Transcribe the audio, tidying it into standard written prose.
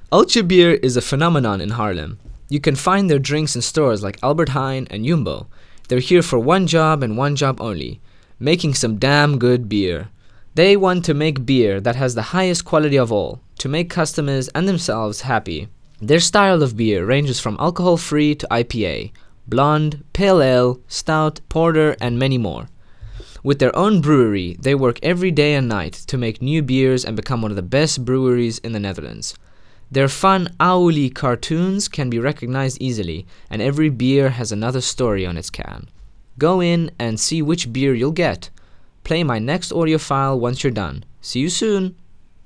Ultra Beer is a phenomenon in Haarlem. You can find their drinks in stores like Albert Heijn and Jumbo. They're here for one job and one job only, making some damn good beer. They want to make beer that has the highest quality of all, to make customers and themselves happy. Their style of beer ranges from alcohol-free to IPA, blonde, pale ale, stout, porter, and many more. With their own brewery, they work every day and night to make new beers and become one of the best breweries in the Netherlands. Their fun Auli cartoons can be recognized easily, and every beer has another story on its can. Go in and see which beer you'll get. Play my next audio file once you're done. See you soon!